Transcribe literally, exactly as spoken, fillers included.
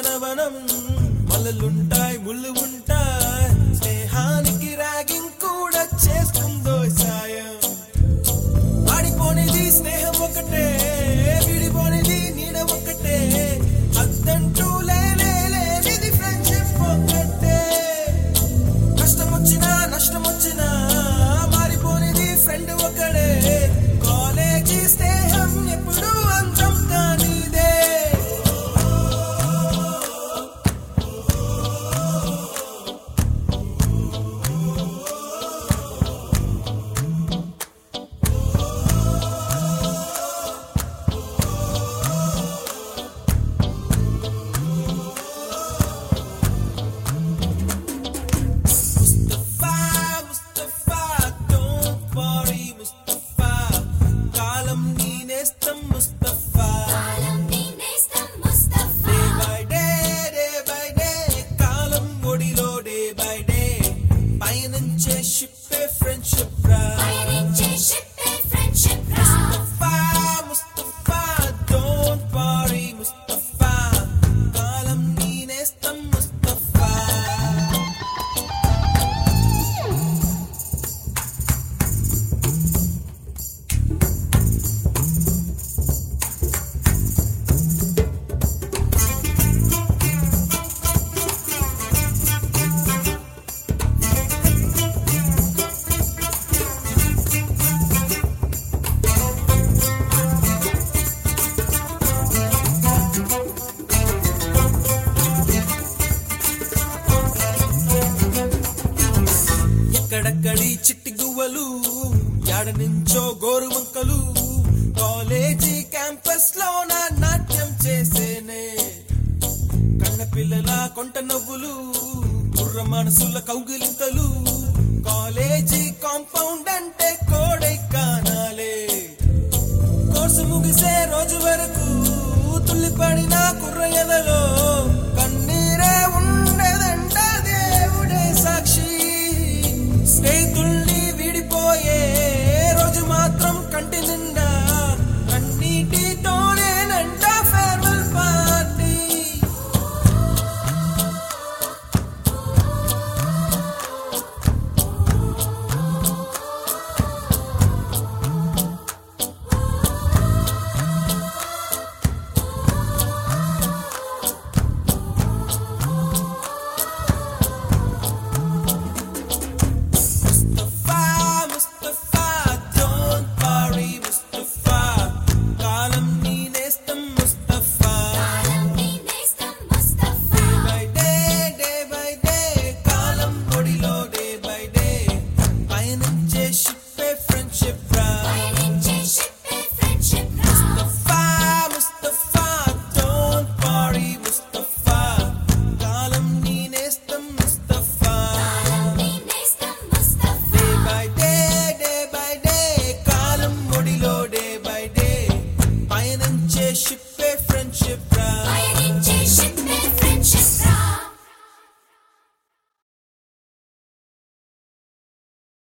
ఉద్యానవనం మల్లలుంటాయి ముళ్ళు ఉంటాయి స్నేహానికి ర్యాగింగ్ కూడా చేస్తుందో సాయం వాడిపోనిది స్నేహం ఒకటే విడిపోనిది నీడ ఒకటే అద్దంటూ లేనిది ఫ్రెండ్షిప్ ఒకటే కష్టం వచ్చినా నష్టం వచ్చినా మారిపోనిది ఫ్రెండ్ ఒకడే కాలేజీ స్నేహం ఎప్పుడు అంతం కానిదే ఎక్కడక్కడి చిట్టి గువ్వలు యాడ నుంచో గోరు వంకలు కాలేజీ క్యాంపస్ లో నా నాట్యం చేసేనే కన్న పిల్లల కొంట నవ్వులు కుర్ర మనసుల కౌగిలింతలు కాలేజీ కాంపౌండ్ అంటే కోడై కానాలే కోర్సు ముగిసే రోజు వరకు తుల్లిపడిన కుర్ర ఎదలో